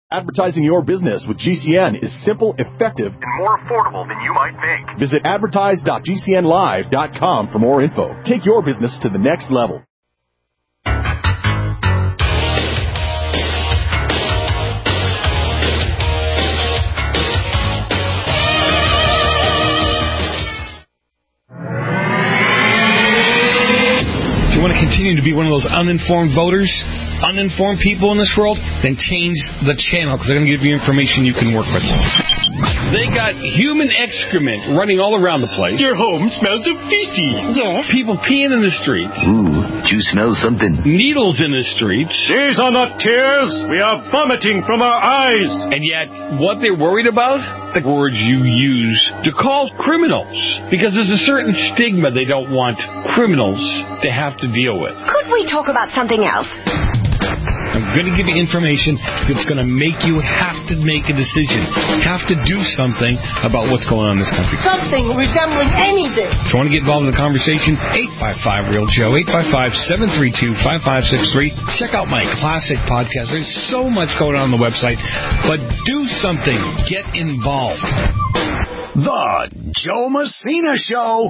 Advertising your business with GCN is simple, effective, and more affordable than you might think. Visit advertise.gcnlive.com for more info. Take your business to the next level. If you want to continue to be one of those uninformed voters, uninformed people in this world, then change the channel, because they're going to give you information you can work with. They got human excrement running all around the place. Your home smells of feces. Yes. People peeing in the streets. Ooh, do you smell something? Needles in the streets. These are not tears. We are vomiting from our eyes. And yet, what they're worried about? The words you use to call criminals. Because there's a certain stigma they don't want criminals to have to deal with. Could we talk about something else? I'm going to give you information that's going to make you have to make a decision, have to do something about what's going on in this country. Something resembling anything. If you want to get involved in the conversation, 855-REAL-JOE, 855-732-5563. Check out my classic podcast. There's so much going on the website, but do something. Get involved. The Joe Messina Show.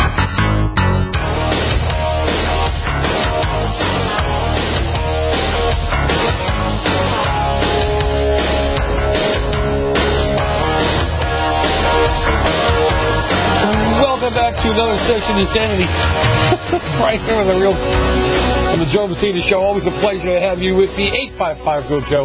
Welcome back to another session of Insanity. Right here on the Joe Messina Show. Always a pleasure to have you with me. 855-GO-JOE,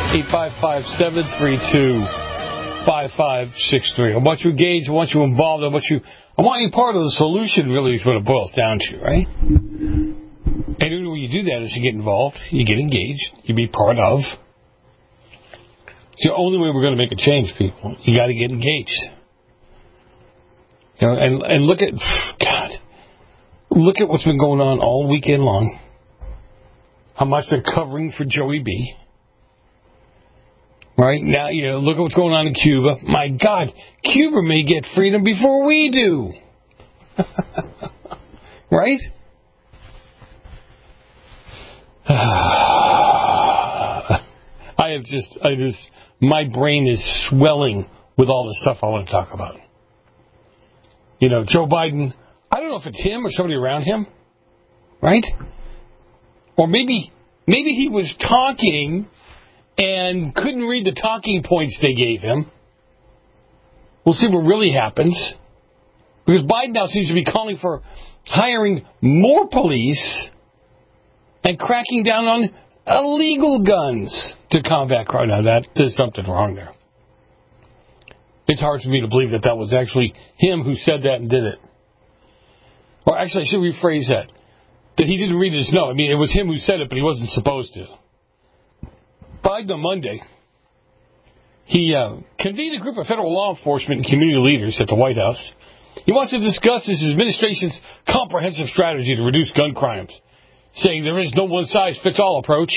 855-732-5563. I want you engaged. I want you involved. I want you part of the solution, really, is what it boils down to, right? And the way you do that is you get involved, you get engaged, you be part of. It's the only way we're going to make a change, people. You got to get engaged. You know, and look at what's been going on all weekend long. How much they're covering for Joey B. Right now, look at what's going on in Cuba. My God, Cuba may get freedom before we do. Right? My brain is swelling with all the stuff I want to talk about. Joe Biden, I don't know if it's him or somebody around him, right? Or maybe he was talking and couldn't read the talking points they gave him. We'll see what really happens. Because Biden now seems to be calling for hiring more police and cracking down on illegal guns to combat crime. Now, there's something wrong there. It's hard for me to believe that was actually him who said that and did it. Or actually, I should rephrase that. That he didn't read his note. I mean, it was him who said it, but he wasn't supposed to. Biden on Monday, he convened a group of federal law enforcement and community leaders at the White House. He wants to discuss his administration's comprehensive strategy to reduce gun crimes, saying there is no one-size-fits-all approach.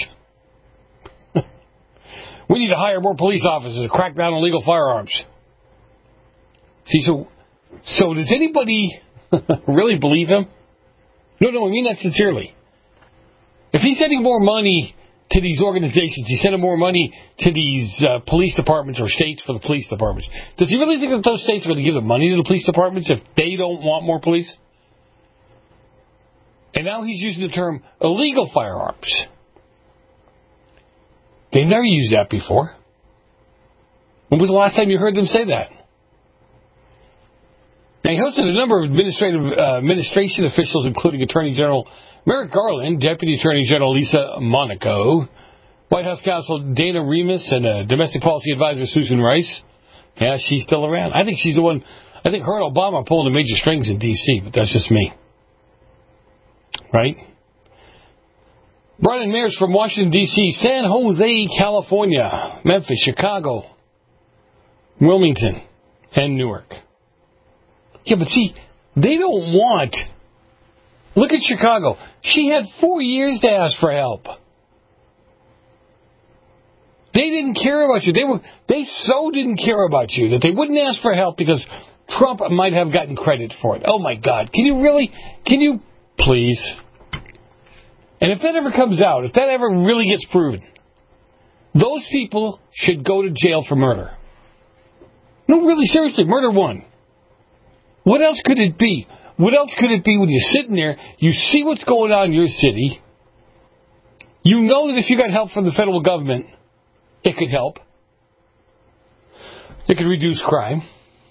We need to hire more police officers to crack down on illegal firearms. See, so does anybody really believe him? No, I mean that sincerely. If he's sending more money to these organizations, he's sending more money to these police departments or states for the police departments, does he really think that those states are going to give the money to the police departments if they don't want more police? And now he's using the term illegal firearms. They've never used that before. When was the last time you heard them say that? Now, he hosted a number of administration officials, including Attorney General Merrick Garland, Deputy Attorney General Lisa Monaco, White House counsel Dana Remus, and Domestic Policy Advisor Susan Rice. Yeah, she's still around. I think she's the one. I think her and Obama are pulling the major strings in D.C., but that's just me. Right? Brought in mayors from Washington, D.C., San Jose, California, Memphis, Chicago, Wilmington, and Newark. Yeah, but see, they don't want... Look at Chicago. She had 4 years to ask for help. They didn't care about you. They so didn't care about you that they wouldn't ask for help because Trump might have gotten credit for it. Oh, my God. Can you please? And if that ever comes out, if that ever really gets proven, Those people should go to jail for murder. No, really, seriously, murder one. What else could it be? What else could it be when you're sitting there, you see what's going on in your city, you know that if you got help from the federal government, it could help. It could reduce crime.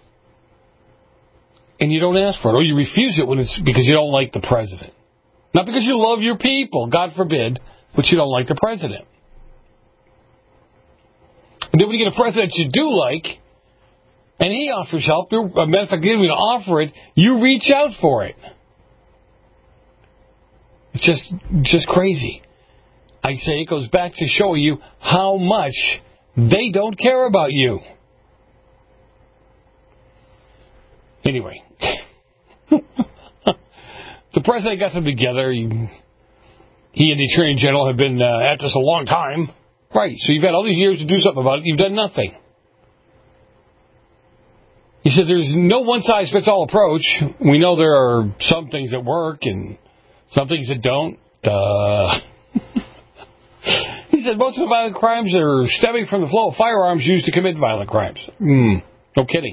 And you don't ask for it, or you refuse it when it's because you don't like the president. Not because you love your people, God forbid, but you don't like the president. And then when you get a president you do like, and he offers help, as a matter of fact, he didn't even offer it, you reach out for it. It's just crazy. I say it goes back to show you how much they don't care about you. Anyway, the president got them together. He and the Attorney General have been at this a long time. Right, so you've had all these years to do something about it. You've done nothing. He said there's no one-size-fits-all approach. We know there are some things that work and some things that don't. He said most of the violent crimes are stemming from the flow of firearms used to commit violent crimes. No kidding.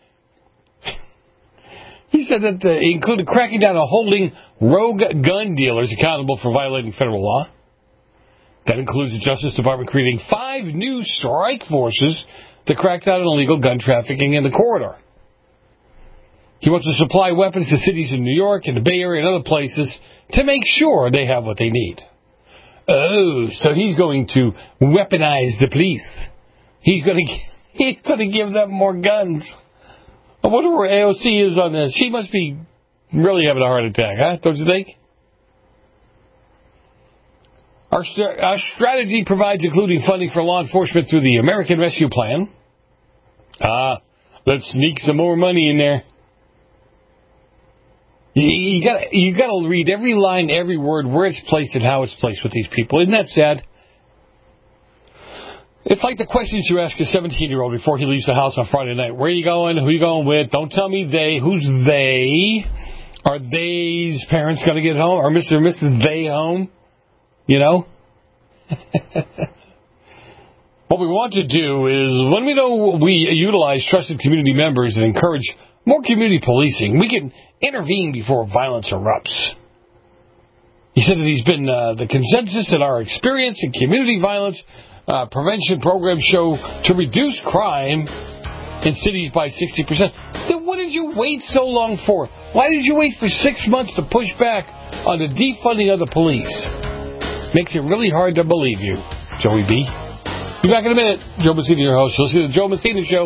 He said that included cracking down on holding rogue gun dealers accountable for violating federal law. That includes the Justice Department creating 5 new strike forces to crack down on illegal gun trafficking in the corridor. He wants to supply weapons to cities in New York and the Bay Area and other places to make sure they have what they need. Oh, so he's going to weaponize the police. He's going to give them more guns. I wonder where AOC is on this. She must be really having a heart attack, huh? Don't you think? Our strategy provides including funding for law enforcement through the American Rescue Plan. Let's sneak some more money in there. You got to read every line, every word, where it's placed and how it's placed with these people. Isn't that sad? It's like the questions you ask a 17-year-old before he leaves the house on Friday night. Where are you going? Who are you going with? Don't tell me they. Who's they? Are they's parents going to get home? Are Mr. and Mrs. They home? You know? What we want to do is, when we know we utilize trusted community members and encourage more community policing, we can intervene before violence erupts. He said that he's been the consensus in our experience in community violence prevention programs show to reduce crime in cities by 60%. Then what did you wait so long for? Why did you wait for 6 months to push back on the defunding of the police? Makes it really hard to believe you, Joey B. Be back in a minute. Joe Messina, your host. You'll see the Joe Messina Show.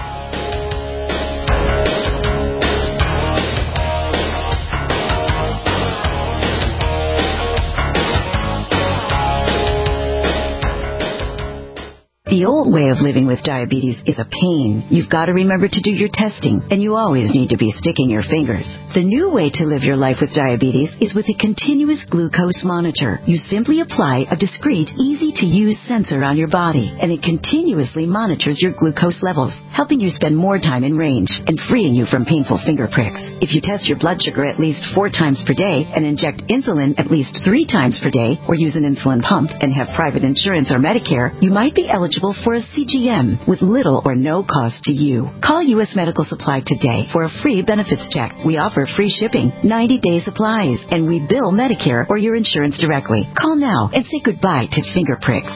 The old way of living with diabetes is a pain. You've got to remember to do your testing, and you always need to be sticking your fingers. The new way to live your life with diabetes is with a continuous glucose monitor. You simply apply a discreet, easy-to-use sensor on your body, and it continuously monitors your glucose levels, helping you spend more time in range and freeing you from painful finger pricks. If you test your blood sugar at least 4 times per day and inject insulin at least 3 times per day, or use an insulin pump and have private insurance or Medicare, you might be eligible for a CGM with little or no cost to you. Call U.S. Medical Supply today for a free benefits check. We offer free shipping, 90-day supplies, and we bill Medicare or your insurance directly. Call now and say goodbye to finger pricks.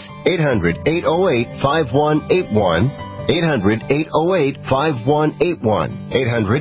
800-808-5181. 800-808-5181.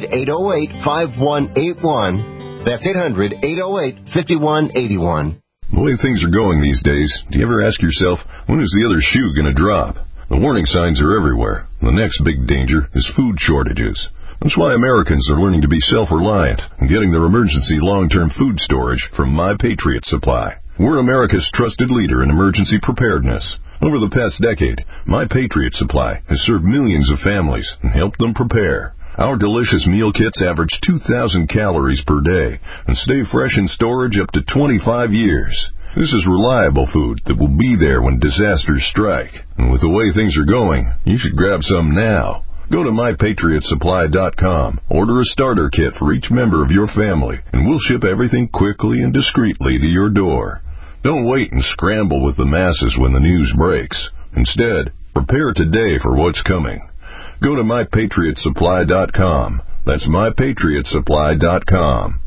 800-808-5181. That's 800-808-5181. The way things are going these days, do you ever ask yourself, when is the other shoe going to drop? The warning signs are everywhere. The next big danger is food shortages. That's why Americans are learning to be self-reliant and getting their emergency long-term food storage from My Patriot Supply. We're America's trusted leader in emergency preparedness. Over the past decade, My Patriot Supply has served millions of families and helped them prepare. Our delicious meal kits average 2,000 calories per day and stay fresh in storage up to 25 years. This is reliable food that will be there when disasters strike. And with the way things are going, you should grab some now. Go to MyPatriotSupply.com, order a starter kit for each member of your family, and we'll ship everything quickly and discreetly to your door. Don't wait and scramble with the masses when the news breaks. Instead, prepare today for what's coming. Go to MyPatriotSupply.com. That's MyPatriotSupply.com.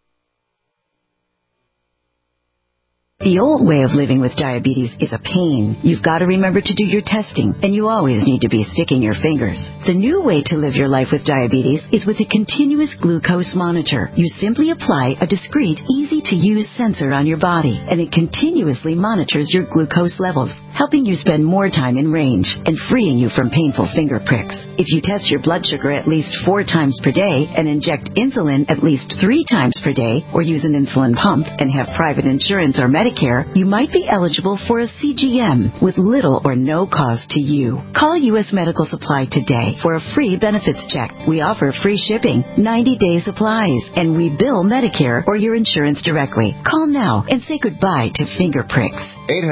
The old way of living with diabetes is a pain. You've got to remember to do your testing, and you always need to be sticking your fingers. The new way to live your life with diabetes is with a continuous glucose monitor. You simply apply a discreet, easy-to-use sensor on your body, and it continuously monitors your glucose levels, helping you spend more time in range and freeing you from painful finger pricks. If you test your blood sugar at least 4 times per day and inject insulin at least 3 times per day, or use an insulin pump and have private insurance or Medicare, you might be eligible for a CGM with little or no cost to you. Call U.S. Medical Supply today for a free benefits check. We offer free shipping, 90-day supplies, and we bill Medicare or your insurance directly. Call now and say goodbye to finger pricks.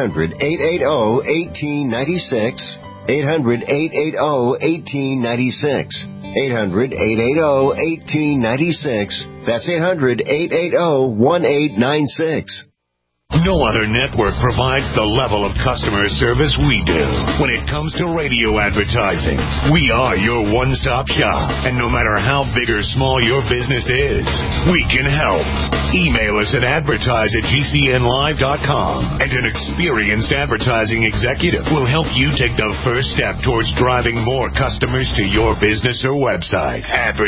800-880-1896. 800-880-1896. 800-880-1896. That's 800-880-1896. No other network provides the level of customer service we do. When it comes to radio advertising, we are your one-stop shop. And no matter how big or small your business is, we can help. Email us at advertise@gcnlive.com, and an experienced advertising executive will help you take the first step towards driving more customers to your business or website.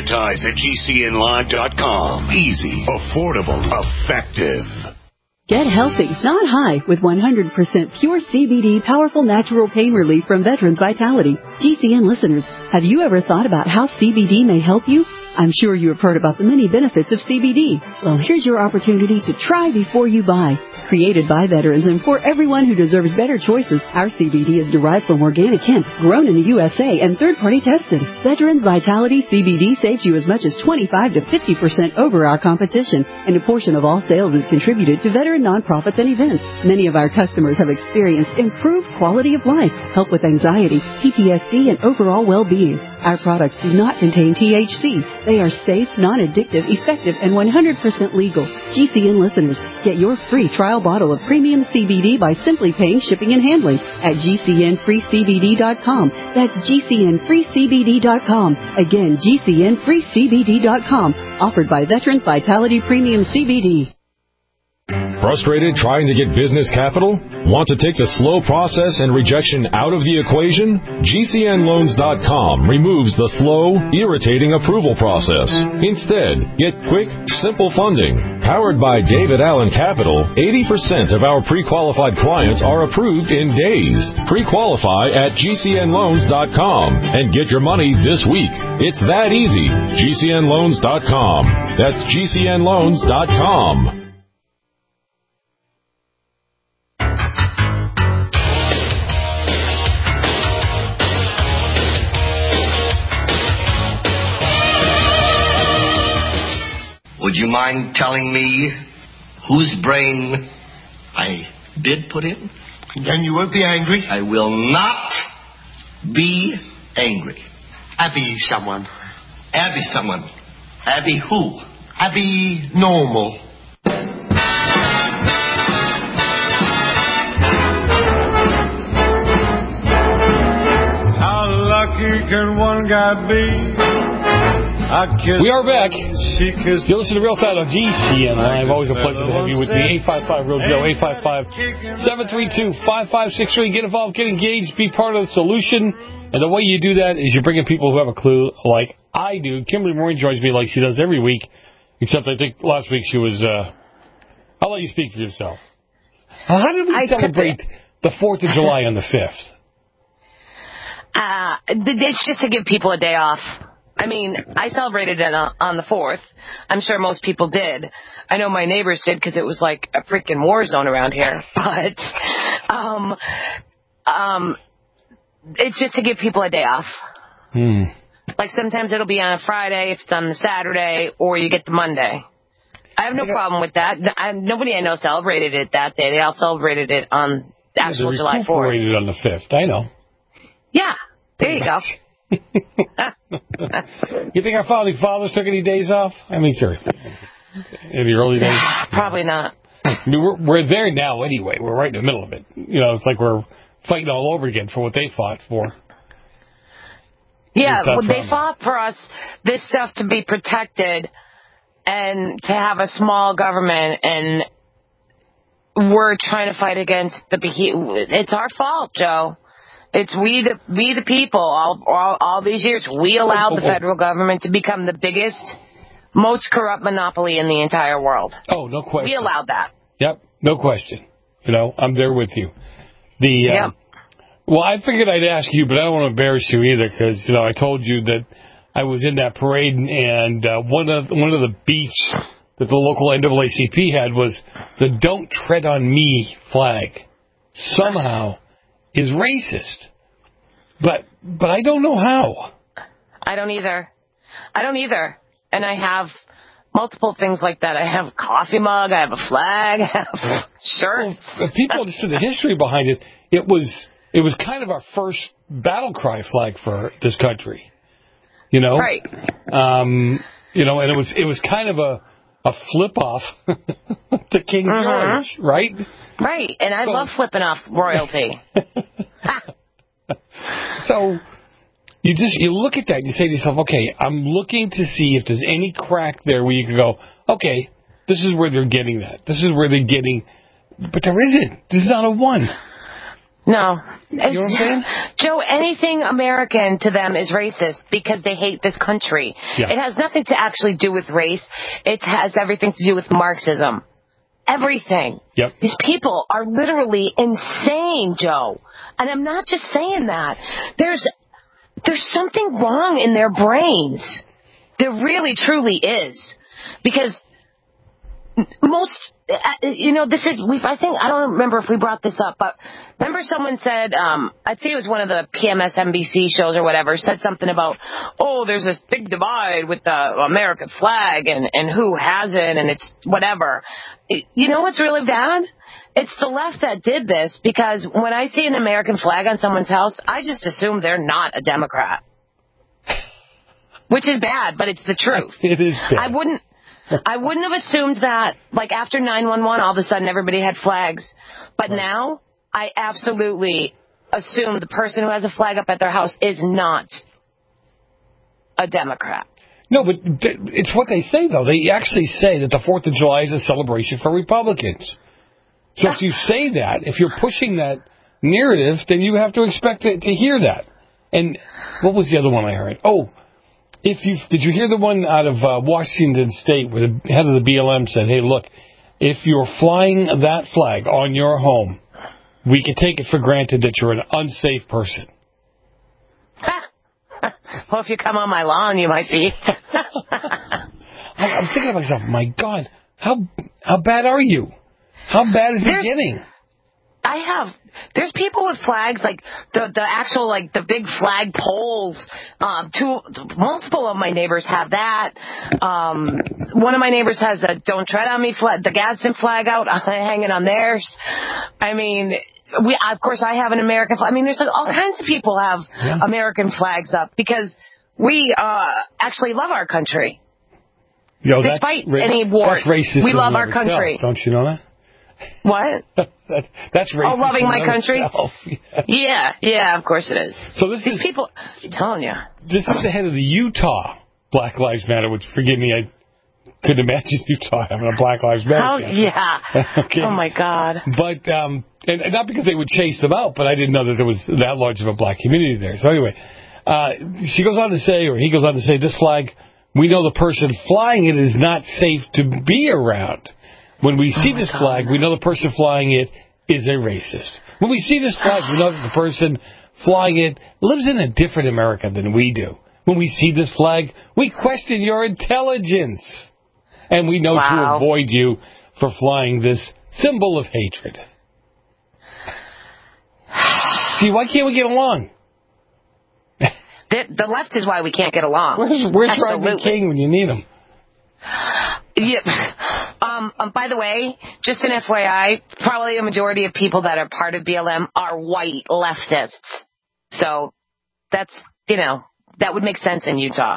Advertise@gcnlive.com. Easy, affordable, effective. Get healthy, not high, with 100% pure CBD powerful natural pain relief from Veterans Vitality. GCN listeners, have you ever thought about how CBD may help you? I'm sure you have heard about the many benefits of CBD. Well, here's your opportunity to try before you buy. Created by veterans and for everyone who deserves better choices, our CBD is derived from organic hemp, grown in the USA, and third-party tested. Veterans Vitality CBD saves you as much as 25 to 50% over our competition, and a portion of all sales is contributed to veteran nonprofits and events. Many of our customers have experienced improved quality of life, help with anxiety, PTSD, and overall well-being. Our products do not contain THC. They are safe, non-addictive, effective, and 100% legal. GCN listeners, get your free trial bottle of premium CBD by simply paying shipping and handling at GCNFreeCBD.com. That's GCNFreeCBD.com. Again, GCNFreeCBD.com. Offered by Veterans Vitality Premium CBD. Frustrated trying to get business capital? Want to take the slow process and rejection out of the equation? GCNLoans.com removes the slow, irritating approval process. Instead, get quick, simple funding. Powered by David Allen Capital, 80% of our pre-qualified clients are approved in days. Pre-qualify at GCNLoans.com and get your money this week. It's that easy. GCNLoans.com. That's GCNLoans.com. Would you mind telling me whose brain I did put in? And you won't be angry? I will not be angry. Abby someone. Abby someone. Abby who? Abby normal. How lucky can one guy be? We are back. You listen to Real Side on GCN Live. Always a pleasure to have you with me. 855-REAL-JOE, 855-732-5563. Get involved, get engaged, be part of the solution. And the way you do that is you bring in people who have a clue like I do. Kimberly Moore joins me like she does every week, except I think last week she was... I'll let you speak for yourself. How did we celebrate the 4th of July on the 5th? It's just to give people a day off. I mean, I celebrated it on the 4th. I'm sure most people did. I know my neighbors did because it was like a freaking war zone around here. But it's just to give people a day off. Like sometimes it'll be on a Friday if it's on the Saturday, or you get the Monday. I have no problem with that. Nobody I know celebrated it that day. They all celebrated it on the actual July 4th. Recuperated on the 5th. I know. Yeah, there you go. You think our founding fathers took any days off? I mean, seriously. In the early days? Probably not. I mean, we're there now anyway. We're right in the middle of it. You know, it's like we're fighting all over again for what they fought for. Yeah, well, they fought for us, this stuff to be protected and to have a small government, and we're trying to fight against it's our fault, Joe. It's we the people, all these years, we allowed the federal government to become the biggest, most corrupt monopoly in the entire world. Oh, no question. We allowed that. Yep, no question. I'm there with you. Well, I figured I'd ask you, but I don't want to embarrass you either, because I told you that I was in that parade, and one of the beefs that the local NAACP had was the "Don't Tread on Me" flag. Somehow is racist, but I don't know how. I don't either, and I have multiple things like that. I have a coffee mug, I have a flag, I have shirts. Well, if people understood the history behind it, it was kind of our first battle cry flag for this country, Right. And it was kind of a flip off to King George, right? Right, and I love flipping off royalty. So you look at that and you say to yourself, okay, I'm looking to see if there's any crack there where you can go, okay, this is where they're getting that. This is where they're getting, but there isn't. This is not a one. No. You know what I'm saying? Joe, anything American to them is racist because they hate this country. Yeah. It has nothing to actually do with race. It has everything to do with Marxism. Everything. Yep. These people are literally insane, Joe. And I'm not just saying that. There's something wrong in their brains. There really, truly is. Because most... this is, I think, I don't remember if we brought this up, but remember someone said, I'd say it was one of the PMS NBC shows or whatever, said something about, there's this big divide with the American flag and who has it and it's whatever. You know what's really bad? It's the left that did this, because when I see an American flag on someone's house, I just assume they're not a Democrat. Which is bad, but it's the truth. It is bad. I wouldn't have assumed that, like, after 9/11, all of a sudden everybody had flags. But now, I absolutely assume the person who has a flag up at their house is not a Democrat. No, but it's what they say, though. They actually say that the 4th of July is a celebration for Republicans. So if you say that, if you're pushing that narrative, then you have to expect to hear that. And what was the other one I heard? Did you hear the one out of Washington State where the head of the BLM said, hey, look, if you're flying that flag on your home, we can take it for granted that you're an unsafe person. Well, if you come on my lawn, you might be. I'm thinking to myself, my God, how bad are you? How bad is it getting? There's people with flags, like the actual, like the big flag poles. Multiple of my neighbors have that. One of my neighbors has a "Don't Tread on Me" flag, the Gadsden flag out hanging on theirs. I mean, of course, I have an American flag. I mean, there's all kinds of people have American flags up because we actually love our country. Despite any wars, we love our country. Don't you know that? What? That's racist. Loving my country? Yeah, of course it is. So these people, I'm telling you. This is the head of the Utah Black Lives Matter, which, forgive me, I couldn't imagine Utah having a Black Lives Matter. Yeah. Okay. Oh, my God. But, and not because they would chase them out, but I didn't know that there was that large of a black community there. So anyway, she goes on to say, or he goes on to say, this flag, we know the person flying it is not safe to be around. When we see this flag, we know the person flying it is a racist. When we see this flag, we know that the person flying it lives in a different America than we do. When we see this flag, we question your intelligence. And we know to avoid you for flying this symbol of hatred. See, why can't we get along? The left is why we can't get along. Where's Rodney King when you need him? Yeah. By the way, just an FYI, probably a majority of people that are part of BLM are white leftists. So that's, that would make sense in Utah.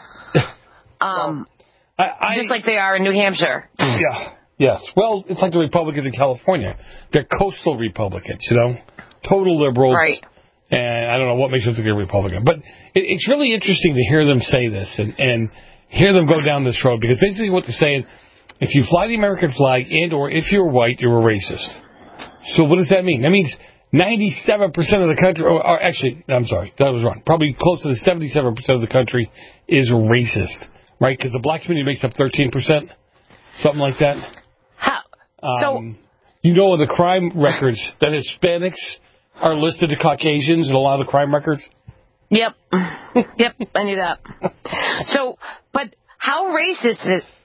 Just like they are in New Hampshire. Yeah. Yes. Well, it's like the Republicans in California. They're coastal Republicans, total liberals. Right. And I don't know what makes them think they're Republican. But it's really interesting to hear them say this and hear them go down this road. Because basically what they're saying, if you fly the American flag and or if you're white, you're a racist. So what does that mean? That means 97% of the country, or actually, I'm sorry, that was wrong. Probably close to the 77% of the country is racist. Right? Because the black community makes up 13%. Something like that. How? You know, in the crime records that Hispanics are listed to Caucasians in a lot of the crime records? Yep. Yep, I knew that. So, but how racist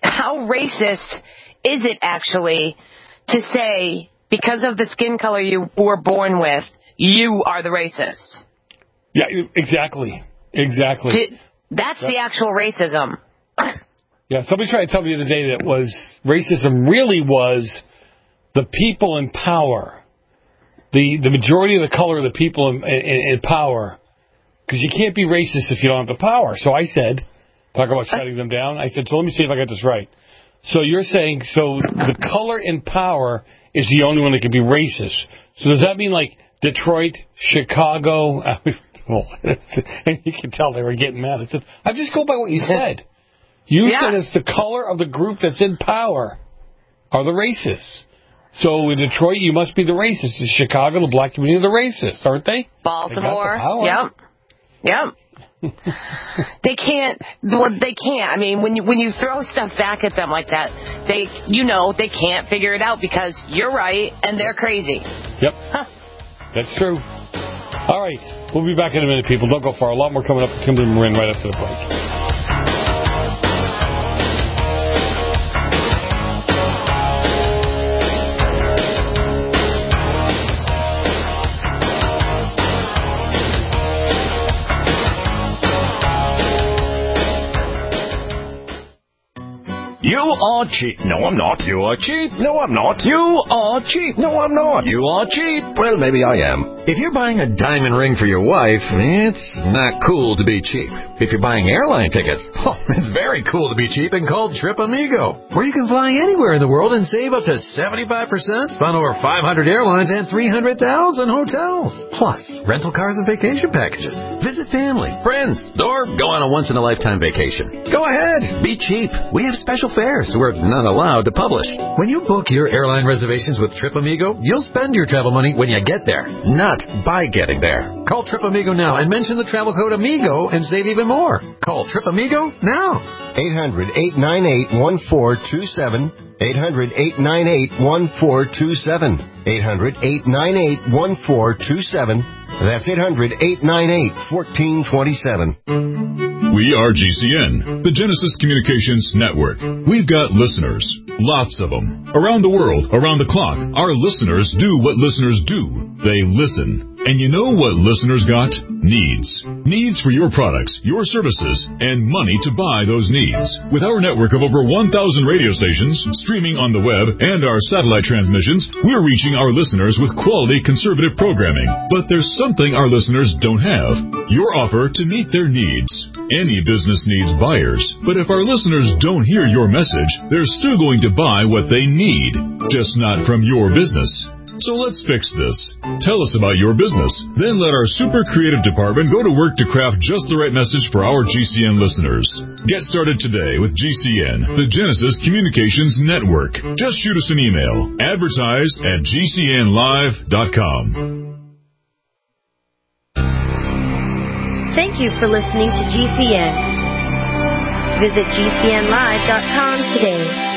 is it actually to say, because of the skin color you were born with, you are the racist? Yeah, exactly. That's the actual racism. Yeah, somebody tried to tell me the other day that racism really was the people in power. The majority of the color of the people in power, because you can't be racist if you don't have the power. So I said, talk about shutting them down, I said, so let me see if I got this right. So you're saying, so the color in power is the only one that can be racist. So does that mean like Detroit, Chicago? And you can tell they were getting mad. I said, I just go by what you said. You said it's the color of the group that's in power are the racists. So in Detroit, you must be the racist. In Chicago, the black community are the racists, aren't they? Baltimore, yep. They can't. I mean, when you throw stuff back at them like that, they can't figure it out because you're right and they're crazy. Yep, that's true. All right, we'll be back in a minute, people. Don't go far. A lot more coming up with Kimberly Marin right after the break. You are cheap. No, I'm not. You are cheap. No, I'm not. You are cheap. No, I'm not. You are cheap. Well, maybe I am. If you're buying a diamond ring for your wife, it's not cool to be cheap. If you're buying airline tickets, it's very cool to be cheap and called Trip Amigo, where you can fly anywhere in the world and save up to 75%, on over 500 airlines and 300,000 hotels. Plus, rental cars and vacation packages. Visit family, friends, or go on a once-in-a-lifetime vacation. Go ahead. Be cheap. We have special fares we're not allowed to publish. When you book your airline reservations with Trip Amigo, you'll spend your travel money when you get there, not by getting there. Call Trip Amigo now and mention the travel code AMIGO and save even more. Call Trip Amigo now. 800-898-1427. 800-898-1427. 800-898-1427. That's 800-898-1427. We are GCN, the Genesis Communications Network. We've got listeners, lots of them, around the world, around the clock. Our listeners do what listeners do. They listen. And you know what listeners got? Needs. Needs for your products, your services, and money to buy those needs. With our network of over 1,000 radio stations, streaming on the web, and our satellite transmissions, we're reaching our listeners with quality conservative programming. But there's something our listeners don't have. Your offer to meet their needs. Any business needs buyers. But if our listeners don't hear your message, they're still going to buy what they need, just not from your business. So let's fix this. Tell us about your business. Then let our super creative department go to work to craft just the right message for our GCN listeners. Get started today with GCN, the Genesis Communications Network. Just shoot us an email. Advertise@GCNlive.com. Thank you for listening to GCN. Visit GCNlive.com today.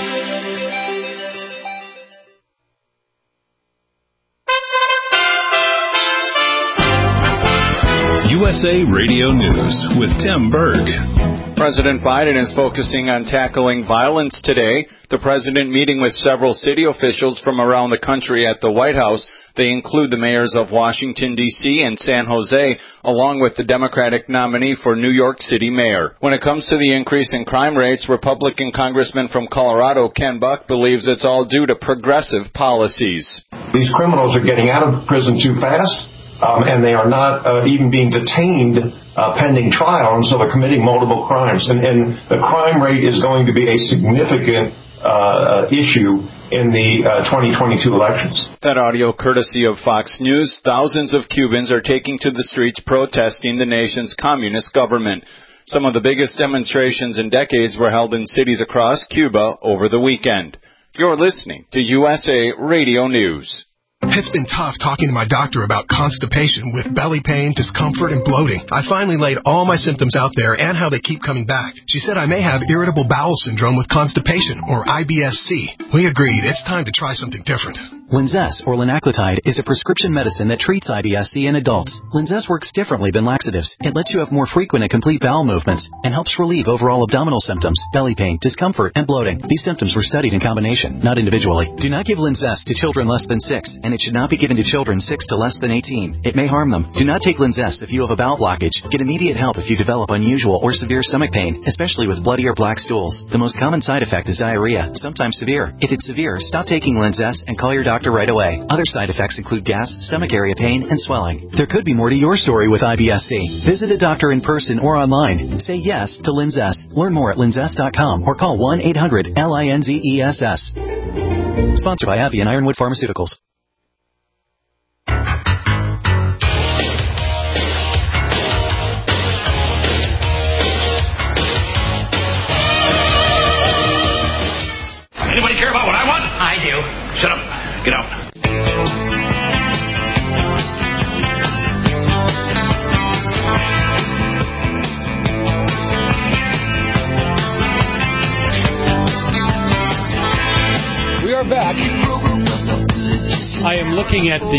USA Radio News with Tim Berg. President Biden is focusing on tackling violence today. The president meeting with several city officials from around the country at the White House. They include the mayors of Washington, D.C. and San Jose, along with the Democratic nominee for New York City mayor. When it comes to the increase in crime rates, Republican Congressman from Colorado, Ken Buck, believes it's all due to progressive policies. These criminals are getting out of prison too fast. And they are not even being detained pending trial, and so they're committing multiple crimes. And the crime rate is going to be a significant issue in the 2022 elections. That audio courtesy of Fox News. Thousands of Cubans are taking to the streets protesting the nation's communist government. Some of the biggest demonstrations in decades were held in cities across Cuba over the weekend. You're listening to USA Radio News. It's been tough talking to my doctor about constipation with belly pain, discomfort, and bloating. I finally laid all my symptoms out there and how they keep coming back. She said I may have irritable bowel syndrome with constipation, or IBS-C. We agreed it's time to try something different. Linzess, or linaclotide, is a prescription medicine that treats IBS-C in adults. Linzess works differently than laxatives. It lets you have more frequent and complete bowel movements and helps relieve overall abdominal symptoms, belly pain, discomfort, and bloating. These symptoms were studied in combination, not individually. Do not give Linzess to children less than 6, and it should not be given to children 6 to less than 18. It may harm them. Do not take Linzess if you have a bowel blockage. Get immediate help if you develop unusual or severe stomach pain, especially with bloody or black stools. The most common side effect is diarrhea, sometimes severe. If it's severe, stop taking Linzess and call your doctor right away. Other side effects include gas, stomach area pain, and swelling. There could be more to your story with IBS-C. Visit a doctor in person or online. Say yes to Linzess. Learn more at linzess.com or call 1-800-LINZESS. Sponsored by AbbVie and Ironwood Pharmaceuticals. Anybody care about what I want? I do. Shut up. Get out. We are back. I am looking at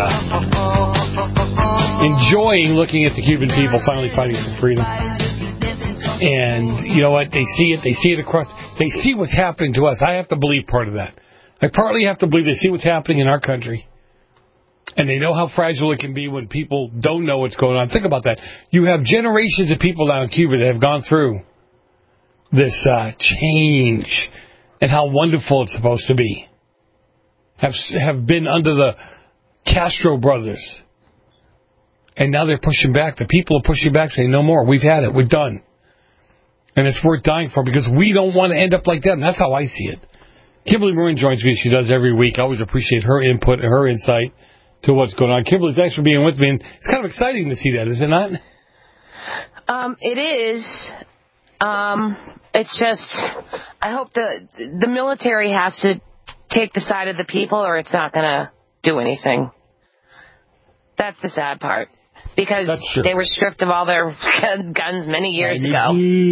enjoying looking at the Cuban people finally fighting for freedom. And you know what? They see it across. They see what's happening to us. I have to believe part of that. I partly have to believe they see what's happening in our country. And they know how fragile it can be when people don't know what's going on. Think about that. You have generations of people down in Cuba that have gone through this change and how wonderful it's supposed to be. Have been under the Castro brothers. And now they're pushing back. The people are pushing back, saying, no more. We've had it. We're done. And it's worth dying for because we don't want to end up like them. That's how I see it. Kimberly Marin joins me as she does every week. I always appreciate her input and her insight to what's going on. Kimberly, thanks for being with me. And it's kind of exciting to see that, is it not? It is. It's just, I hope the military has to take the side of the people or it's not going to do anything. That's the sad part. Because they were stripped of all their guns many years ago.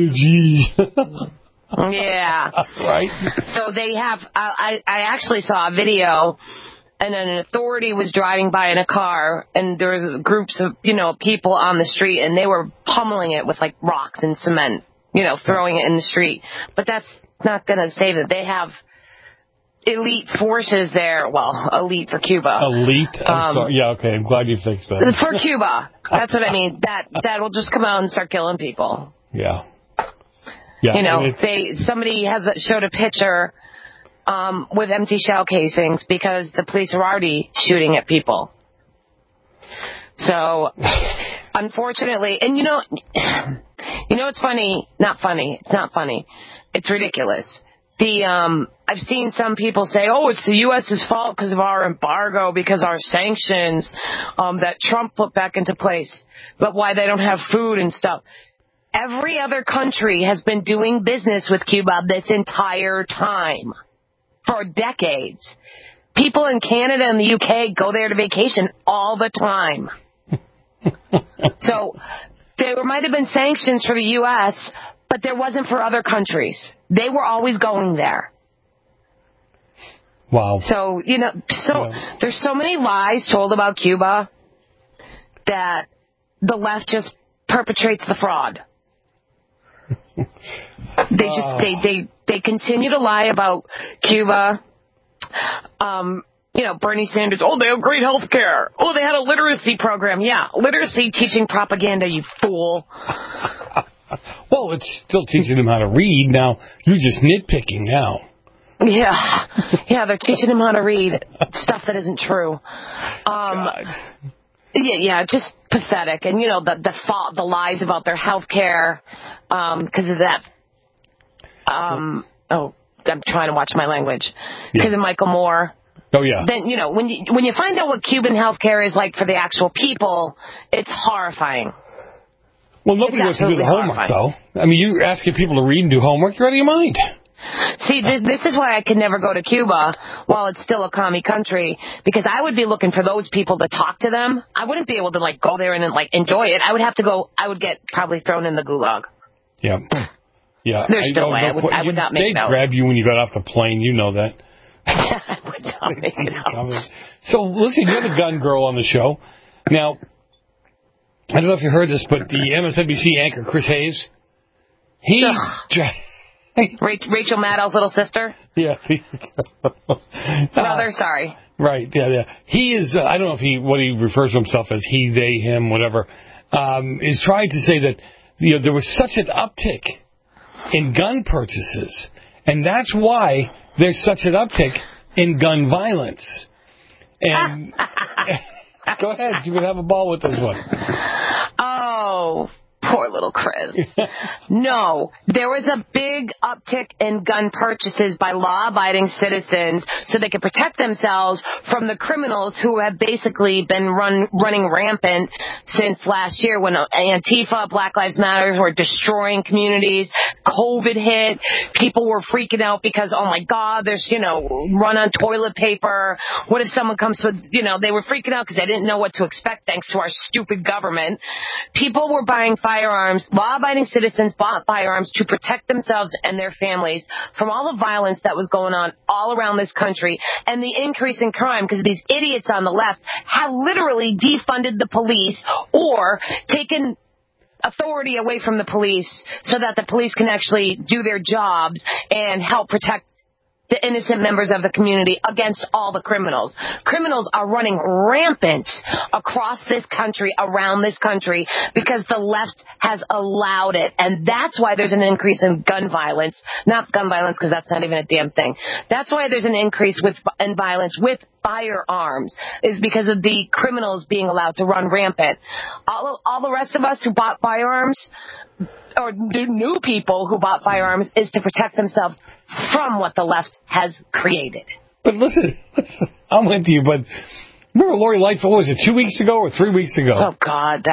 Yeah. Right. So they have, I actually saw a video, and an authority was driving by in a car, and there was groups of, people on the street, and they were pummeling it with, like, rocks and cement, throwing it in the street. But that's not going to save it. They have elite forces there. Well, elite for Cuba. Elite? I'm sorry. Yeah, okay. I'm glad you fixed that. For Cuba. That's what I mean. That will just come out and start killing people. Yeah. Yeah. Somebody showed a picture with empty shell casings because the police are already shooting at people. So, unfortunately, and it's funny. Not funny. It's not funny. It's ridiculous. I've seen some people say, oh, it's the U.S.'s fault because of our embargo, because our sanctions that Trump put back into place, but why they don't have food and stuff. Every other country has been doing business with Cuba this entire time, for decades. People in Canada and the U.K. go there to vacation all the time. So there might have been sanctions for the U.S., but there wasn't for other countries. They were always going there. Wow. So, there's so many lies told about Cuba that the left just perpetrates the fraud. They continue to lie about Cuba. Bernie Sanders, they have great health care. They had a literacy program. Yeah, literacy teaching propaganda, you fool. Well, it's still teaching them how to read. Now, you're just nitpicking now. Yeah, they're teaching them how to read stuff that isn't true. Yeah, just pathetic. And, the lies about their health care because of that. I'm trying to watch my language. Because of Michael Moore. Oh, yeah. Then, when you find out what Cuban healthcare is like for the actual people, it's horrifying. Well, nobody wants to do the homework, though. I mean, you're asking people to read and do homework. You're out of your mind. See, this is why I could never go to Cuba while it's still a commie country, because I would be looking for those people to talk to them. I wouldn't be able to, go there and, enjoy it. I would get probably thrown in the gulag. Yeah. Yeah. There's no way. I would not make it out. They'd grab you when you got off the plane. You know that. I would not make it out. So, listen, you're the gun girl on the show. Now, I don't know if you heard this, but the MSNBC anchor, Chris Hayes, Rachel Maddow's little sister? Yeah. Brother, sorry. Right, yeah. He is, I don't know what he refers to himself as, he, they, him, whatever, is trying to say that there was such an uptick in gun purchases, and that's why there's such an uptick in gun violence. And go ahead, you can have a ball with this one. Oh, poor little Chris. No, there was a big uptick in gun purchases by law-abiding citizens so they could protect themselves from the criminals who have basically been running rampant since last year when Antifa, Black Lives Matter were destroying communities. COVID hit. People were freaking out because, oh, my God, there's, run on toilet paper. What if someone comes to, they were freaking out because they didn't know what to expect thanks to our stupid government. People were buying firearms. Law-abiding citizens bought firearms to protect themselves and their families from all the violence that was going on all around this country and the increase in crime because these idiots on the left have literally defunded the police or taken authority away from the police so that the police can actually do their jobs and help protect the innocent members of the community against all the criminals. Criminals are running rampant across this country, around this country, because the left has allowed it. And that's why there's an increase in gun violence. Not gun violence, because that's not even a damn thing. That's why there's an increase in violence with firearms, is because of the criminals being allowed to run rampant. All the rest of us who bought firearms, or new people who bought firearms, is to protect themselves from what the left has created. But listen, I'm with you, but remember Lori Lightfoot, what was it, 2 weeks ago or 3 weeks ago? Oh, God.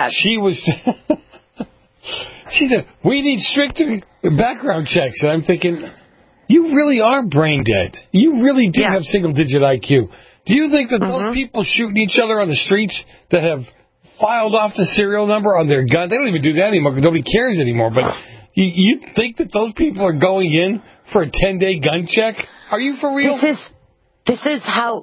She said, we need stricter background checks. And I'm thinking, you really are brain dead. You really do have single-digit IQ. Do you think that those people shooting each other on the streets that have filed off the serial number on their gun, they don't even do that anymore because nobody cares anymore, but you think that those people are going in for a 10-day gun check? Are you for real? This is how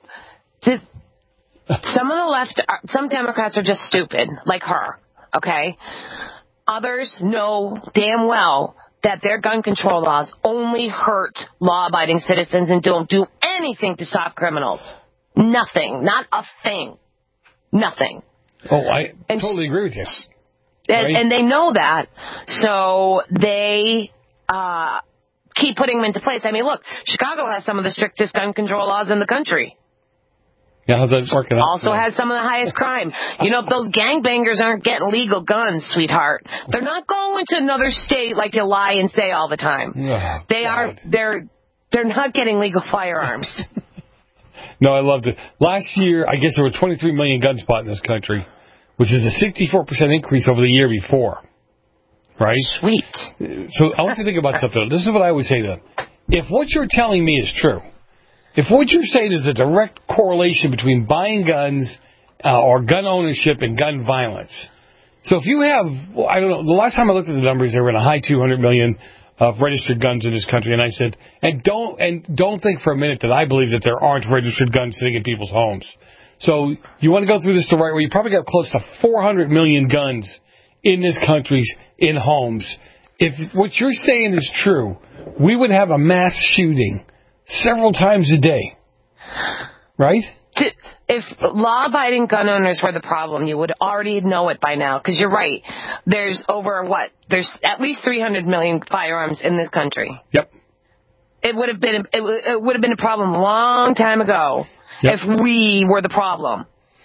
some of the left, some Democrats are just stupid, like her, okay? Others know damn well that their gun control laws only hurt law-abiding citizens and don't do anything to stop criminals. Nothing. Not a thing. Nothing. Oh, I totally agree with you. And they know that, so they keep putting them into place. I mean, look, Chicago has some of the strictest gun control laws in the country. Yeah, how's that working out? Also has some of the highest crime. Those gangbangers aren't getting legal guns, sweetheart. They're not going to another state like you lie and say all the time. Oh, They're not getting legal firearms. No, I loved it. Last year, I guess there were 23 million guns bought in this country, which is a 64% increase over the year before. Right? Sweet. So I want you to think about something. This is what I always say to them. If what you're telling me is true, if what you're saying is a direct correlation between buying guns or gun ownership and gun violence. So if you have, I don't know, the last time I looked at the numbers, they were in a high 200 million of registered guns in this country, and I said, and don't think for a minute that I believe that there aren't registered guns sitting in people's homes. So you want to go through this the right way. You probably got close to 400 million guns in this country in homes. If what you're saying is true, we would have a mass shooting several times a day, right? If law-abiding gun owners were the problem, you would already know it by now. Because you're right. There's There's at least 300 million firearms in this country. Yep. It would have been a problem a long time ago if we were the problem.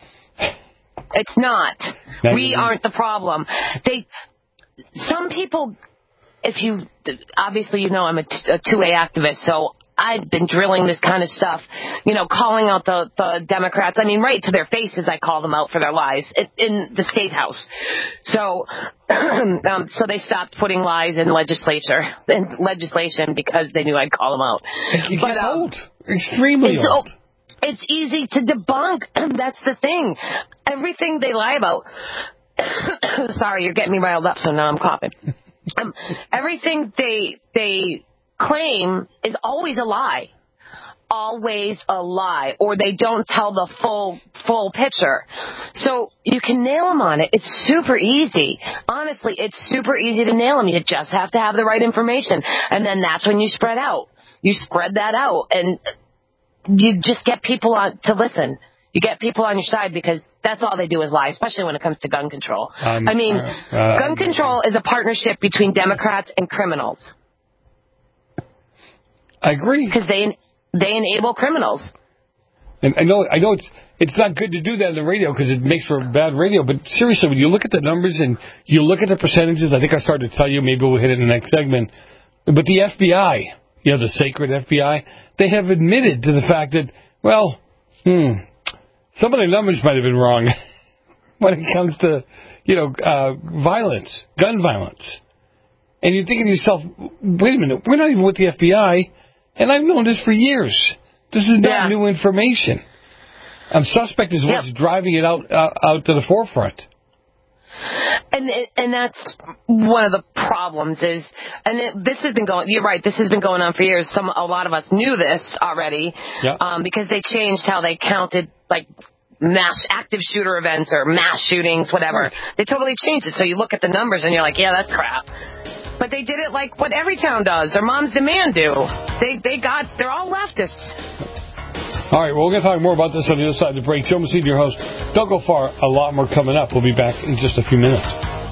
It's not. We aren't the problem. Some people, obviously I'm a 2A activist, so I've been drilling this kind of stuff, calling out the Democrats. I mean, right to their faces, I call them out for their lies in the State House. So, so they stopped putting lies in legislation because they knew I'd call them out. But old, extremely old. It's easy to debunk. That's the thing. Everything they lie about. Sorry, you're getting me riled up, so now I'm coughing. Everything they claim is always a lie. Always a lie. Or they don't tell the full picture. So you can nail them on it. It's super easy. Honestly, it's super easy to nail them. You just have to have the right information. And then that's when you spread out. You spread that out. And you just get people to listen. You get people on your side because that's all they do is lie, especially when it comes to gun control. Gun control is a partnership between Democrats and criminals. I agree. Because they enable criminals. And I know it's not good to do that on the radio because it makes for bad radio, but seriously, when you look at the numbers and you look at the percentages, I think I started to tell you, maybe we'll hit it in the next segment, but the FBI, the sacred FBI, they have admitted to the fact that, well, some of the numbers might have been wrong when it comes to, violence, gun violence. And you're thinking to yourself, wait a minute, we're not even with the FBI, and I've known this for years. This is not new information. Suspect is what's driving it out to the forefront. And that's one of the problems is, this has been going, you're right, this has been going on for years. A lot of us knew this already, because they changed how they counted, like, mass active shooter events or mass shootings, whatever. Right. They totally changed it. So you look at the numbers and you're like, yeah, that's crap. But they did it like what every town does, or Moms Demand do. They're all leftists. All right, well, we're going to talk more about this on the other side of the break. Joe Massini, your host. Don't go far. A lot more coming up. We'll be back in just a few minutes.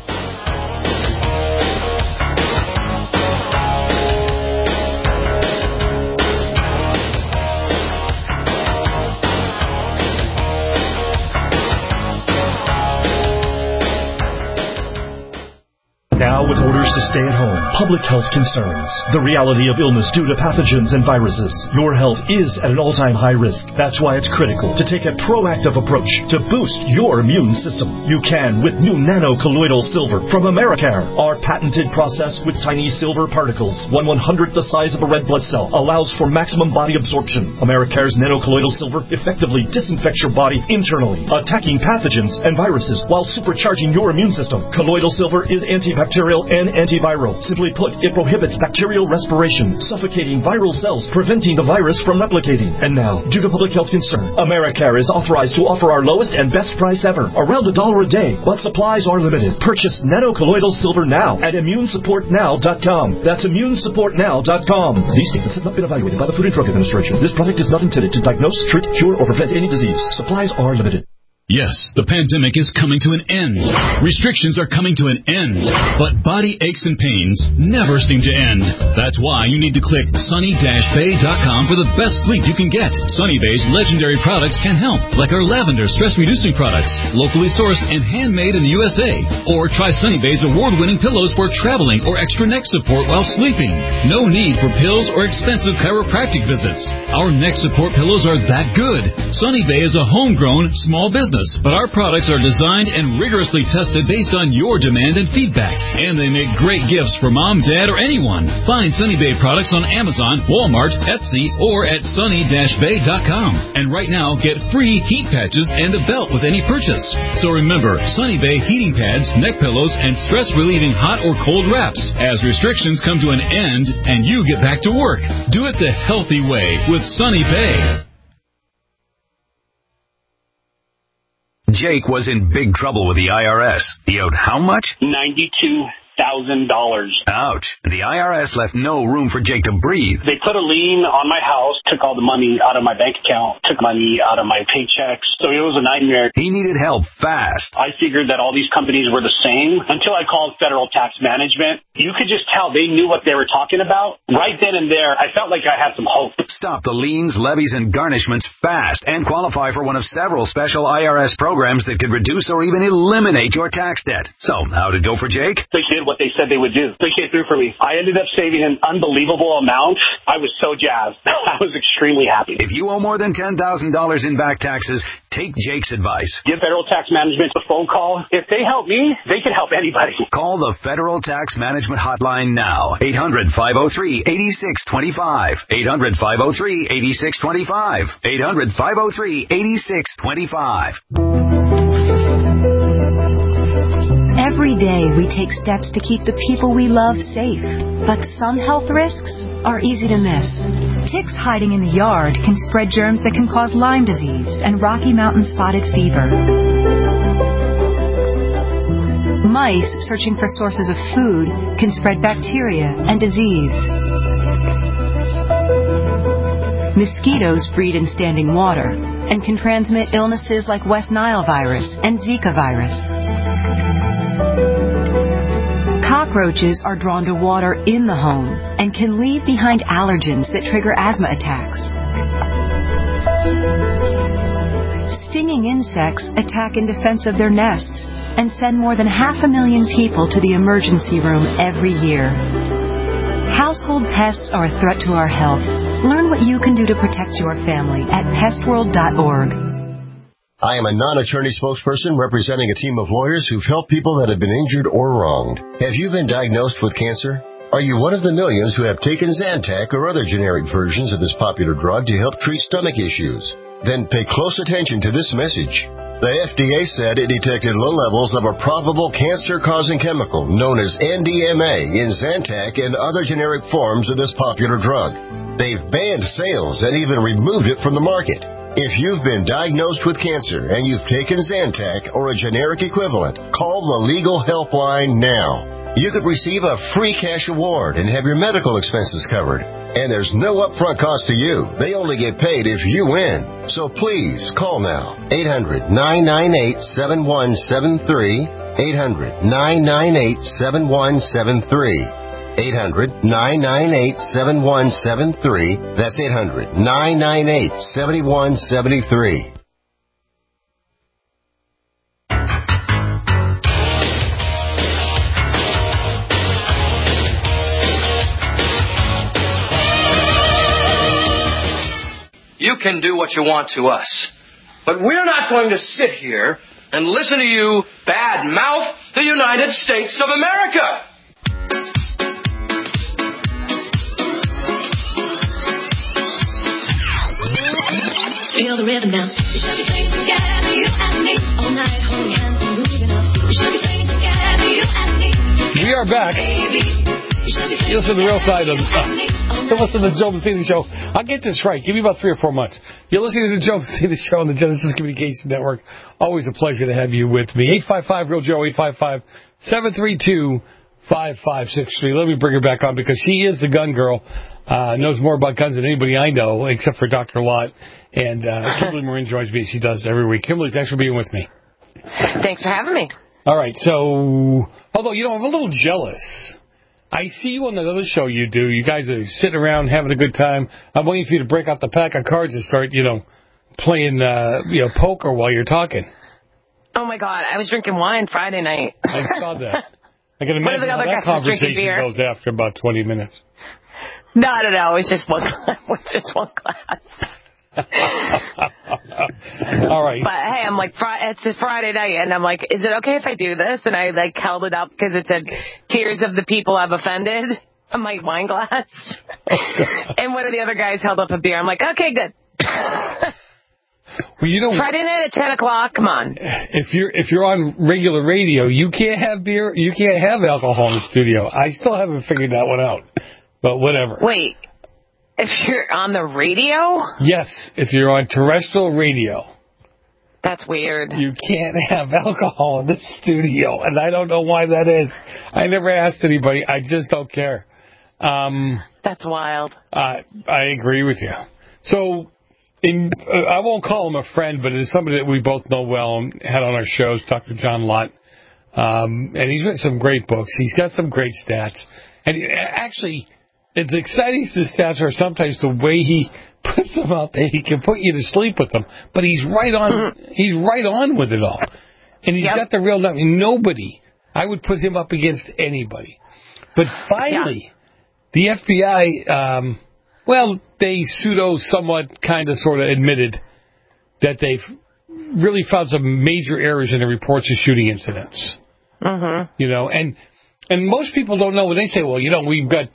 Now, with orders to stay at home, public health concerns, the reality of illness due to pathogens and viruses, your health is at an all-time high risk. That's why it's critical to take a proactive approach to boost your immune system. You can with new nano-colloidal silver from Americare. Our patented process with tiny silver particles, 1/100th the size of a red blood cell, allows for maximum body absorption. Americare's nano-colloidal silver effectively disinfects your body internally, attacking pathogens and viruses while supercharging your immune system. Colloidal silver is antibacterial and antiviral. Simply put, it prohibits bacterial respiration, suffocating viral cells, preventing the virus from replicating. And now, due to public health concern, Americare is authorized to offer our lowest and best price ever, around $1 a day, but supplies are limited. Purchase nano-colloidal silver now at immunesupportnow.com. That's immunesupportnow.com. These statements have not been evaluated by the Food and Drug Administration. This product is not intended to diagnose, treat, cure, or prevent any disease. Supplies are limited. Yes, the pandemic is coming to an end. Restrictions are coming to an end. But body aches and pains never seem to end. That's why you need to click sunny-bay.com for the best sleep you can get. Sunny Bay's legendary products can help, like our lavender stress-reducing products, locally sourced and handmade in the USA. Or try Sunny Bay's award-winning pillows for traveling or extra neck support while sleeping. No need for pills or expensive chiropractic visits. Our neck support pillows are that good. Sunny Bay is a homegrown, small business, but our products are designed and rigorously tested based on your demand and feedback. And they make great gifts for mom, dad, or anyone. Find Sunny Bay products on Amazon, Walmart, Etsy, or at sunny-bay.com. And right now, get free heat patches and a belt with any purchase. So remember, Sunny Bay heating pads, neck pillows, and stress-relieving hot or cold wraps. As restrictions come to an end and you get back to work, do it the healthy way with Sunny Bay. Jake was in big trouble with the IRS. He owed how much? $92,000. Ouch. The IRS left no room for Jake to breathe. They put a lien on my house, took all the money out of my bank account, took money out of my paychecks. So it was a nightmare. He needed help fast. I figured that all these companies were the same until I called Federal Tax Management. You could just tell they knew what they were talking about. Right then and there, I felt like I had some hope. Stop the liens, levies, and garnishments fast and qualify for one of several special IRS programs that could reduce or even eliminate your tax debt. So, how'd it go for Jake? They did what they said they would do. They came through for me. I ended up saving an unbelievable amount. I was so jazzed. I was extremely happy. If you owe more than $10,000 in back taxes, take Jake's advice. Give Federal Tax Management a phone call. If they help me, they can help anybody. Call the Federal Tax Management Hotline now. 800-503-8625. 800-503-8625. 800-503-8625. Every day we take steps to keep the people we love safe, but some health risks are easy to miss. Ticks hiding in the yard can spread germs that can cause Lyme disease and Rocky Mountain spotted fever. Mice searching for sources of food can spread bacteria and disease. Mosquitoes breed in standing water and can transmit illnesses like West Nile virus and Zika virus. Cockroaches are drawn to water in the home and can leave behind allergens that trigger asthma attacks. Stinging insects attack in defense of their nests and send more than 500,000 people to the emergency room every year. Household pests are a threat to our health. Learn what you can do to protect your family at pestworld.org. I am a non-attorney spokesperson representing a team of lawyers who've helped people that have been injured or wronged. Have you been diagnosed with cancer? Are you one of the millions who have taken Zantac or other generic versions of this popular drug to help treat stomach issues? Then pay close attention to this message. The FDA said it detected low levels of a probable cancer-causing chemical known as NDMA in Zantac and other generic forms of this popular drug. They've banned sales and even removed it from the market. If you've been diagnosed with cancer and you've taken Zantac or a generic equivalent, call the legal helpline now. You could receive a free cash award and have your medical expenses covered. And there's no upfront cost to you. They only get paid if you win. So please, call now. 800-998-7173. 800-998-7173. 800-998-7173. That's 800-998-7173. You can do what you want to us, but we're not going to sit here and listen to you bad-mouth the United States of America. Feel the rhythm now. We should be singing together, you and me, all night, holding hands and moving up. We should be singing together, you and me. We are back. You listen to the real side of the stuff. Don't listen to the Joe Messina Show. I'll get this right. Give me about 3 or 4 months. You're listening to the Joe Messina Show on the Genesis Communications Network. Always a pleasure to have you with me. 855-REAL-JOE, 855-732-5563. Let me bring her back on because she is the gun girl. Knows more about guns than anybody I know, except for Dr. Lott. And Kimberly Marin joins me. She does every week. Kimberly, thanks for being with me. Thanks for having me. All right. So, although, I'm a little jealous. I see you on that other show you do. You guys are sitting around having a good time. I'm waiting for you to break out the pack of cards and start, playing, poker while you're talking. Oh, my God. I was drinking wine Friday night. I saw that. I can imagine how that conversation goes after about 20 minutes. No. It's just one glass. All right. But hey, I'm like, it's a Friday night, and I'm like, is it okay if I do this? And I held it up because it said, "Tears of the people I've offended" on my wine glass. And one of the other guys held up a beer. I'm like, okay, good. Well, Friday night at 10 o'clock. Come on. If you're on regular radio, you can't have beer. You can't have alcohol in the studio. I still haven't figured that one out. But whatever. Wait. If you're on the radio? Yes, if you're on terrestrial radio. That's weird. You can't have alcohol in the studio, and I don't know why that is. I never asked anybody. I just don't care. That's wild. I agree with you. So, I won't call him a friend, but it's somebody that we both know well and had on our shows, Dr. John Lott. And he's written some great books. He's got some great stats. And actually, it's exciting the stats are sometimes the way he puts them out there. He can put you to sleep with them, but he's right on. He's right on with it all, and he's got the real. Nobody I would put him up against anybody. But finally, the FBI, they somewhat kind of sort of admitted that they've really found some major errors in the reports of shooting incidents. Mm-hmm. You know, and most people don't know when they say, well, you know, we've got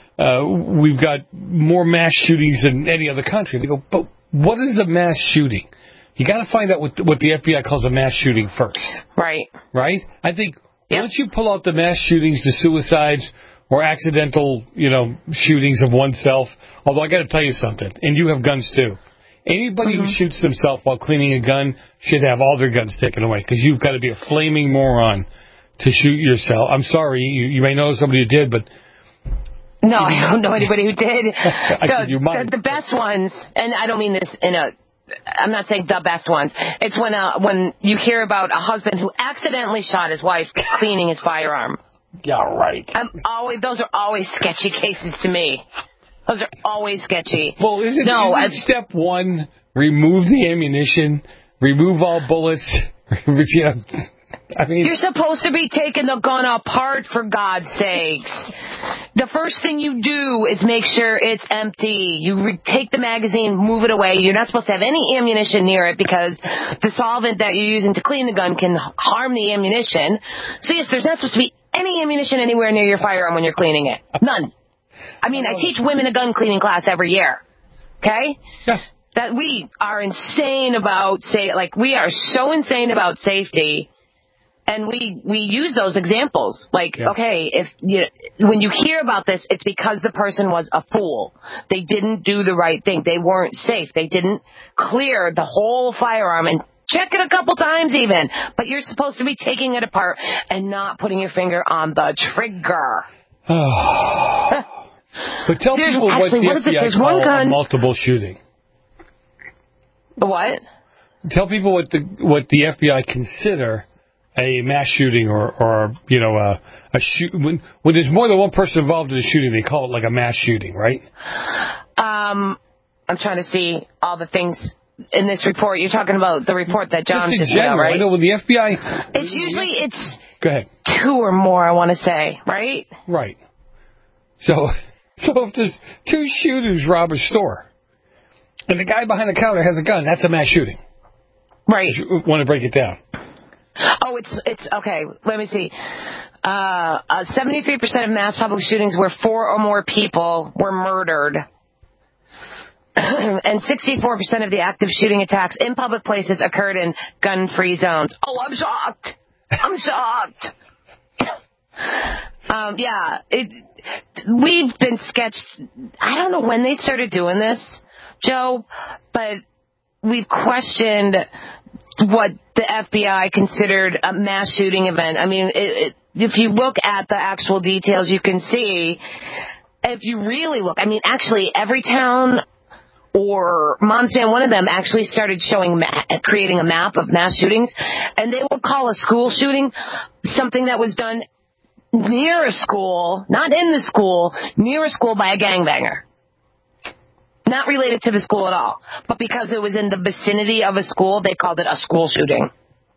more mass shootings than any other country. They go, but what is a mass shooting? You got to find out what the FBI calls a mass shooting first. Right. Right? I think once you pull out the mass shootings, the suicides, or accidental, you know, shootings of oneself, although I got to tell you something, and you have guns too. Anybody who shoots themselves while cleaning a gun should have all their guns taken away, because you've got to be a flaming moron to shoot yourself. I'm sorry, you may know somebody who did, but... No, I don't know anybody who did. The best ones, and I don't mean this I'm not saying the best ones. It's when you hear about a husband who accidentally shot his wife cleaning his firearm. Yeah, right. Those are always sketchy cases to me. Those are always sketchy. Well, isn't step one, remove the ammunition, remove all bullets? I mean, you're supposed to be taking the gun apart, for God's sakes. The first thing you do is make sure it's empty. You take the magazine, move it away. You're not supposed to have any ammunition near it, because the solvent that you're using to clean the gun can harm the ammunition. So yes, there's not supposed to be any ammunition anywhere near your firearm when you're cleaning it. None. I mean, I teach women a gun cleaning class every year. Okay? Yeah. That we are insane about, we are so insane about safety. And we use those examples. Okay, when you hear about this, it's because the person was a fool. They didn't do the right thing. They weren't safe. They didn't clear the whole firearm and check it a couple times even. But you're supposed to be taking it apart and not putting your finger on the trigger. But tell people what the FBI call a multiple shooting. What? Tell people what the FBI consider a mass shooting or a shoot. When there's more than one person involved in a shooting, they call it like a mass shooting, right? I'm trying to see all the things in this report. You're talking about the report that John just read, right? I know, when the FBI... It's Go ahead. 2 or more, I want to say, right? Right. So if there's 2 shooters rob a store, and the guy behind the counter has a gun, that's a mass shooting. Right. You want to break it down. Oh, it's okay. Let me see. 73% of mass public shootings where 4 or more people were murdered. And 64% of the active shooting attacks in public places occurred in gun-free zones. Oh, I'm shocked. I'm shocked. We've been sketched. I don't know when they started doing this, Joe, but we've questioned what the FBI considered a mass shooting event. I mean, if you look at the actual details, you can see, if you really look, I mean, actually, Everytown or Montana, one of them actually started creating a map of mass shootings, and they will call a school shooting something that was done near a school, not in the school, near a school by a gangbanger. Not related to the school at all. But because it was in the vicinity of a school, they called it a school shooting.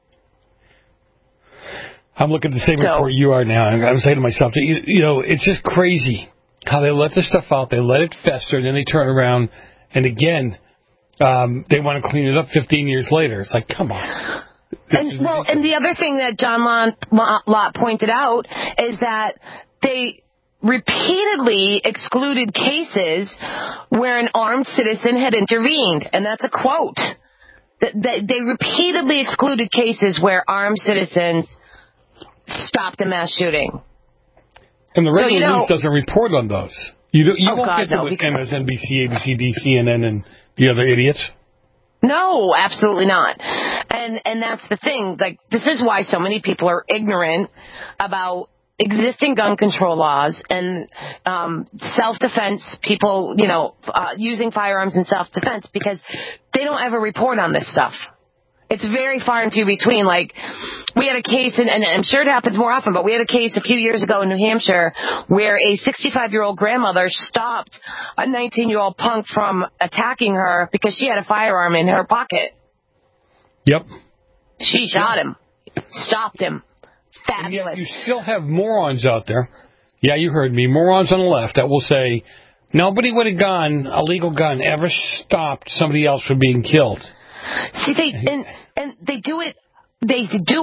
I'm looking at the same report you are now, and I'm saying to myself, it's just crazy how they let this stuff out, they let it fester, and then they turn around, and again, they want to clean it up 15 years later. It's like, come on. And the other thing that John Lott pointed out is that they repeatedly excluded cases where an armed citizen had intervened. And that's a quote. They repeatedly excluded cases where armed citizens stopped a mass shooting. And the regular news doesn't report on those. You won't get them with MSNBC, ABC, CNN, and the other idiots. No, absolutely not. And that's the thing. Like, this is why so many people are ignorant about existing gun control laws and self-defense, people, using firearms in self-defense, because they don't ever report on this stuff. It's very far and few between. Like, we had a case, and I'm sure it happens more often, but we had a case a few years ago in New Hampshire where a 65-year-old grandmother stopped a 19-year-old punk from attacking her because she had a firearm in her pocket. Yep. She shot him, stopped him, fabulous. And yet you still have morons out there. Yeah, you heard me. Morons on the left that will say, nobody with a legal gun, ever stopped somebody else from being killed. See, they do it. They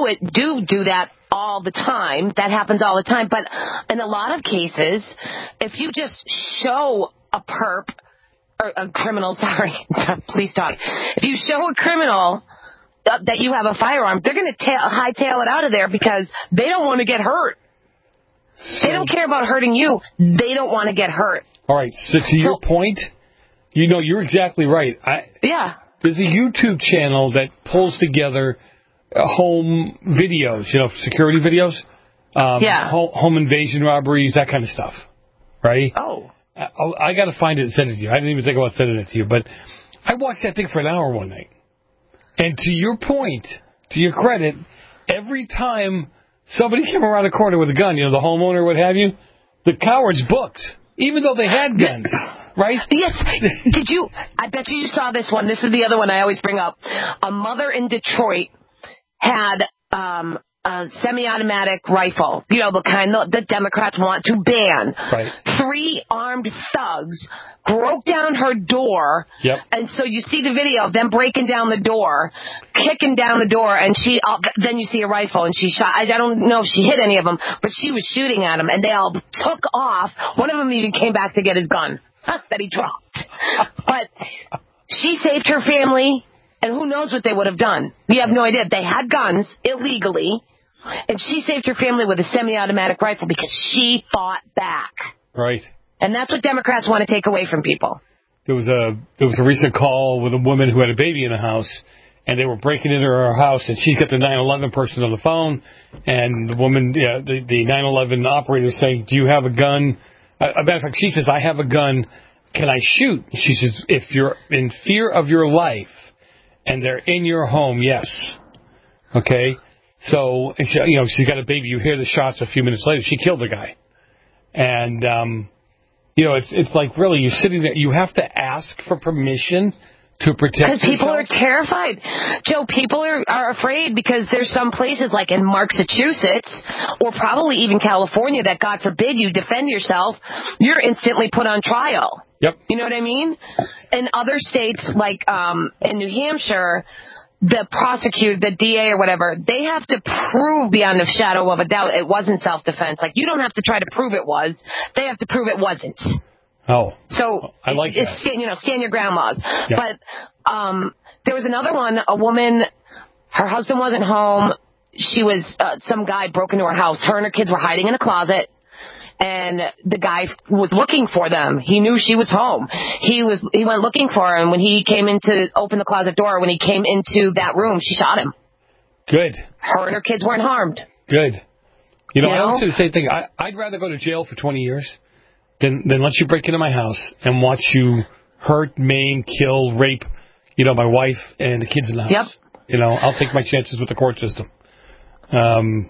do that all the time. That happens all the time. But in a lot of cases, if you just show a perp, or a criminal, sorry, please talk. If you show a criminal that you have a firearm, they're going to hightail it out of there because they don't want to get hurt. They don't care about hurting you. They don't want to get hurt. All right, so to your point, you're exactly right. Yeah. There's a YouTube channel that pulls together home videos, security videos, home invasion robberies, that kind of stuff, right? Oh. I got to find it and send it to you. I didn't even think about sending it to you, but I watched that thing for an hour one night. And to your point, to your credit, every time somebody came around the corner with a gun, the homeowner, what have you, the cowards booked, even though they had guns, right? Yes. I bet you saw this one. This is the other one I always bring up. A mother in Detroit had a semi-automatic rifle, the kind that Democrats want to ban. Right. 3 armed thugs broke down her door. Yep. And so you see the video of them breaking down the door, kicking down the door, and then you see a rifle, and she shot. I don't know if she hit any of them, but she was shooting at them, and they all took off. One of them even came back to get his gun that he dropped. But she saved her family, and who knows what they would have done. We have no idea. They had guns illegally. And she saved her family with a semi-automatic rifle because she fought back. Right. And that's what Democrats want to take away from people. There was a recent call with a woman who had a baby in the house, and they were breaking into her house, and she's got the 911 person on the phone, and the woman, the 911 operator is saying, do you have a gun? As a matter of fact, she says, I have a gun. Can I shoot? She says, if you're in fear of your life and they're in your home, yes. Okay? So, she's got a baby. You hear the shots a few minutes later. She killed the guy. And, it's like, really, you're sitting there. You have to ask for permission to protect yourself. Because people are terrified. Joe, people are afraid because there's some places like in Massachusetts or probably even California that, God forbid, you defend yourself, you're instantly put on trial. Yep. You know what I mean? In other states, like in New Hampshire, the prosecutor, the DA or whatever, they have to prove beyond a shadow of a doubt it wasn't self-defense. Like, you don't have to try to prove it was. They have to prove it wasn't. Oh. So I like that. Stand your ground laws. Yeah. But there was another one, a woman, her husband wasn't home. She was, some guy broke into her house. Her and her kids were hiding in a closet. And the guy was looking for them. He knew she was home. He went looking for her, and when he came in to open the closet door, when he came into that room, she shot him. Good. Her and her kids weren't harmed. Good. I always do the same thing. I'd rather go to jail for 20 years than let you break into my house and watch you hurt, maim, kill, rape, my wife and the kids in the house. Yep. I'll take my chances with the court system. One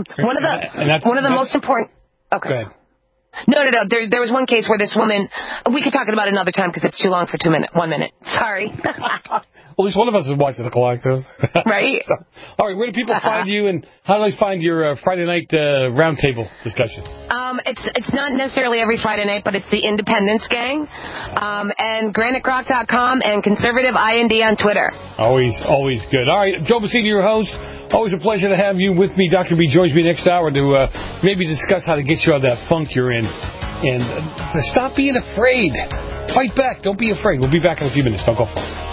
of the most important. Okay. Go ahead. No. There was one case where this woman, we could talk about it another time because it's too long for 1 minute. Sorry. Well, at least one of us is watching the collective. Right? All right, where do people find you, and how do they find your Friday night roundtable discussion? It's not necessarily every Friday night, but it's the Independence Gang, and GraniteGrock.com and Conservative IND on Twitter. Always good. All right, Joe Messina, your host. Always a pleasure to have you with me. Dr. B joins me next hour to maybe discuss how to get you out of that funk you're in. And stop being afraid. Fight back. Don't be afraid. We'll be back in a few minutes. Don't go far.